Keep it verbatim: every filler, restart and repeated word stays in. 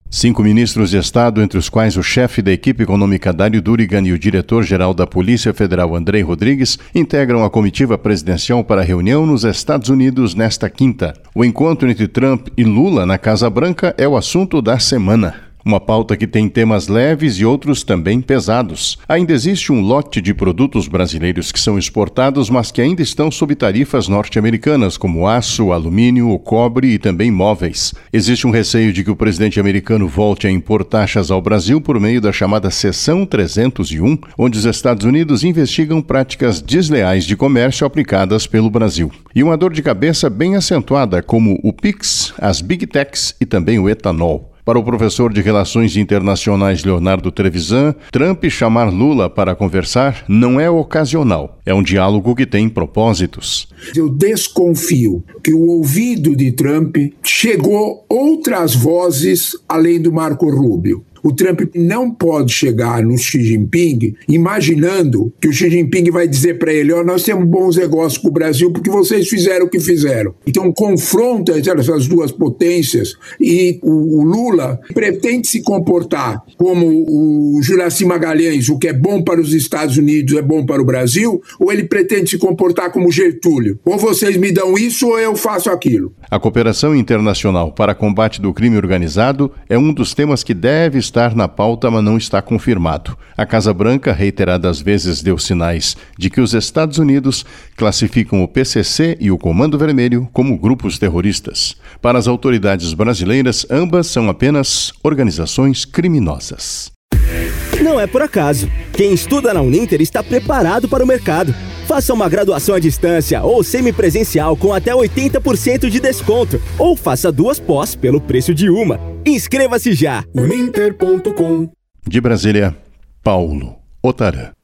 Cinco ministros de Estado, entre os quais o chefe da equipe econômica Dário Durigan e o diretor-geral da Polícia Federal Andrei Rodrigues, integram a comitiva presidencial para a reunião nos Estados Unidos nesta quinta. O encontro entre Trump e Lula na Casa Branca é o assunto da semana. Uma pauta que tem temas leves e outros também pesados. Ainda existe um lote de produtos brasileiros que são exportados, mas que ainda estão sob tarifas norte-americanas, como aço, alumínio, o cobre e também móveis. Existe um receio de que o presidente americano volte a impor taxas ao Brasil por meio da chamada Seção trezentos e um, onde os Estados Unidos investigam práticas desleais de comércio aplicadas pelo Brasil. E uma dor de cabeça bem acentuada, como o Pix, as Big Techs e também o etanol. Para o professor de Relações Internacionais Leonardo Trevisan, Trump chamar Lula para conversar não é ocasional, é um diálogo que tem propósitos. Eu desconfio que o ouvido de Trump chegou outras vozes além do Marco Rubio. O Trump não pode chegar no Xi Jinping imaginando que o Xi Jinping vai dizer para ele: ó, oh, nós temos bons negócios com o Brasil porque vocês fizeram o que fizeram. Então confronta essas duas potências e o, o Lula pretende se comportar como o Juraci Magalhães, o que é bom para os Estados Unidos é bom para o Brasil, ou ele pretende se comportar como Getúlio. Ou vocês me dão isso ou eu faço aquilo. A cooperação internacional para combate do crime organizado é um dos temas que deve estar na pauta, mas não está confirmado. A Casa Branca reiteradas vezes deu sinais de que os Estados Unidos classificam o P C C e o Comando Vermelho como grupos terroristas. Para as autoridades brasileiras, ambas são apenas organizações criminosas. Não é por acaso. Quem estuda na Uninter está preparado para o mercado. Faça uma graduação à distância ou semipresencial com até oitenta por cento de desconto. Ou faça duas pós pelo preço de uma. Inscreva-se já! uninter ponto com. De Brasília, Paulo Otarã.